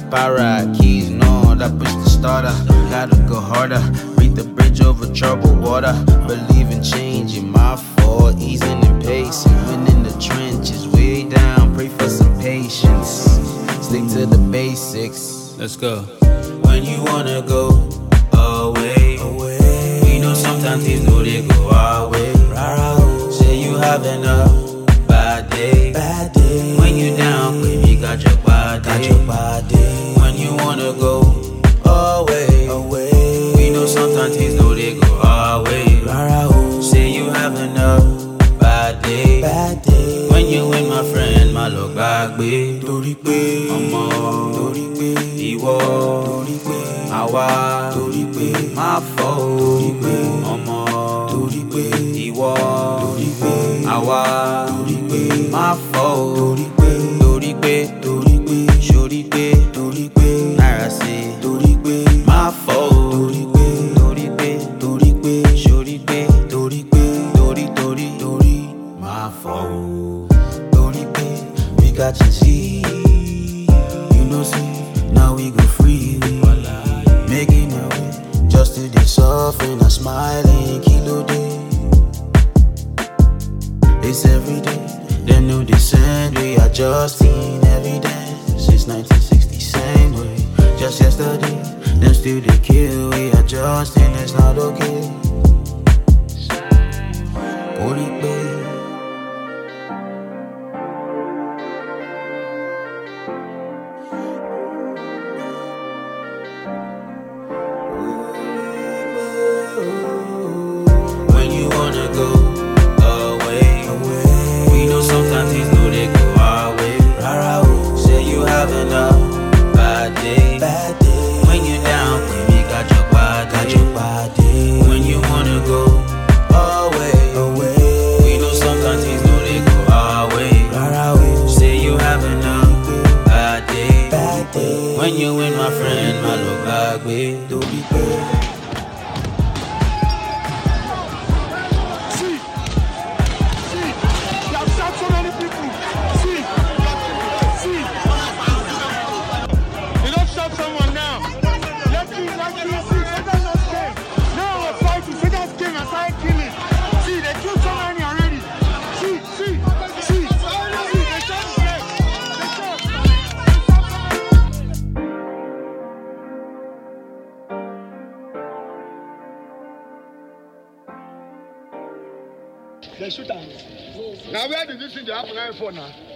para, keys, no, that push the starter. Gotta go harder, read the bridge over troubled water. Believe in changing, my fault, easing and pacing. When in the trenches, way down, pray for some patience. Stick to the basics. Let's go. When you wanna go away, we know sometimes things know they go our way. Say you having a bad day. When you down, baby, got your body. When you wanna go away, we know sometimes things know they go our way. Say you having a bad day. When you with my friend, my love back, babe. Torí pé ọmọ, torí pé ìwọ, torí pé àwa, torí pé má fọ́, torí pé ọmọ, torí pé ìwọ, torí pé àwa, torí pé má fọ́, torí pé sórí pé náírà sí, torí pé má fọ́, torí pé sórí pé torí má fọ́, torí pé we got you see, you know see, now we go free, making our way, just to the suffering and smiling, kilo day. It's every day, they know the send, we adjusting evidence, since 1960, same way, just yesterday, them still they kill, we adjusting, it's not okay. When you wanna go away, we know sometimes things know they go our way. Say you having a bad day. When you down, baby, got your body. When you wanna go away, we know sometimes things know they go our way. Say you having a bad day. When you with my friend, my love back, babe. They shoot us. Now where did you see the happen for now?